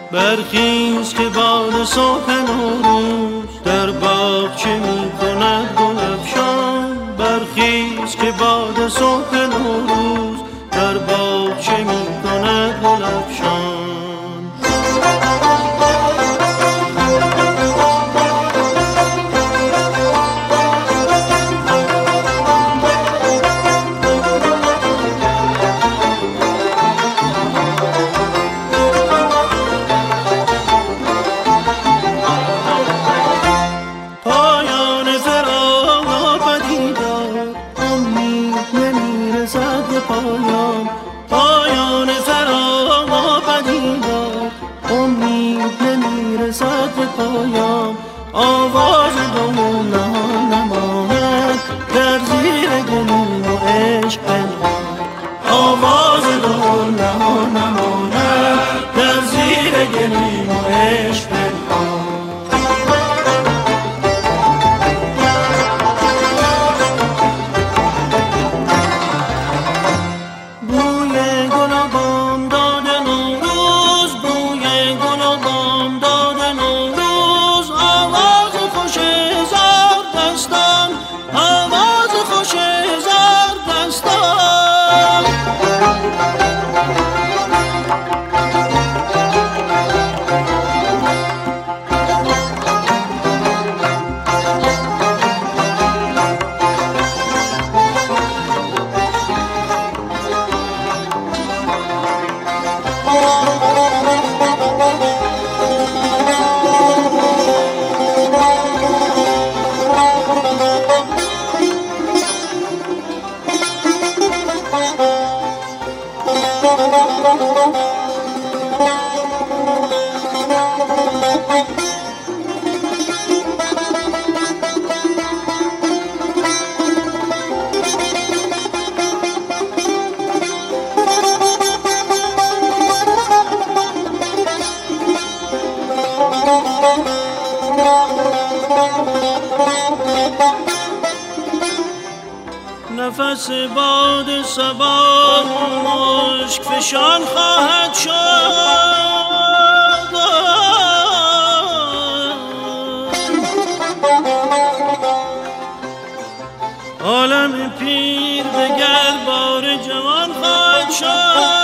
برخیز که باد صبح نوروز در باغ چه می کند گل افشان. برخیز که باد صبح نوروز در باغ چه می کند گل افشان. پایان فراق پدیدار، امید نمیرسد به پایان. آواز دل نهان نماند در زیر گلیم و عشق پنهان. آواز دل نهان نماند در زیر گلیم و عشق پنهان. نفس باد صبا مشک فشان خواهد شد. عالم پیر به گربار جوان خواهد شد.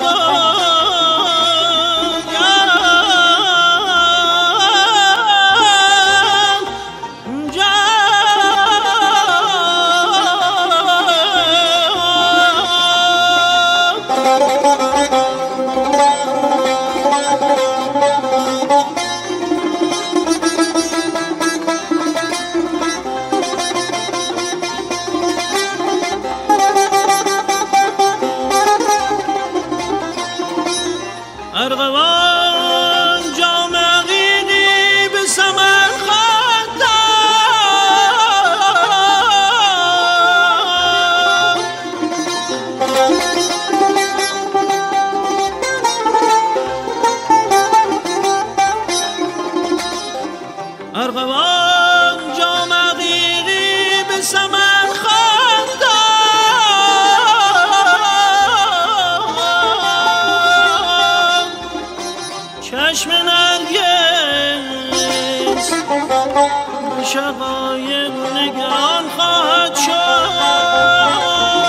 ارغوان جام عقیقی به ثمر خواهد داد. ارغوان جام عقیقی به ثمر خواهد داد. چشم نرگس به شقایق نگران خواهد شد.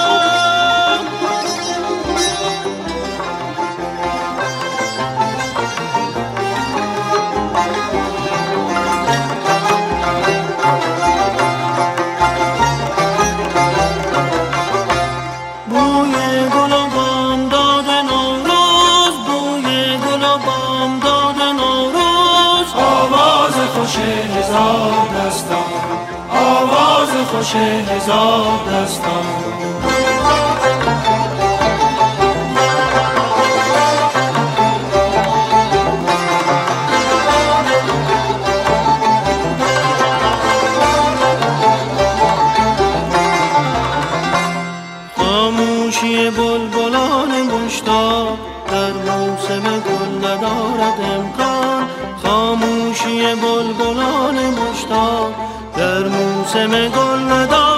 بوی گل و بامداد نوروز، بوی گل و بامداد نوروز. آواز خوش هزار دستان، آواز خوش هزار دستان. خاموشی بلبلان مشتاق در موسم گل ندارد امکان. خاموشی بلبلان مشتاق در موسم گل ندارد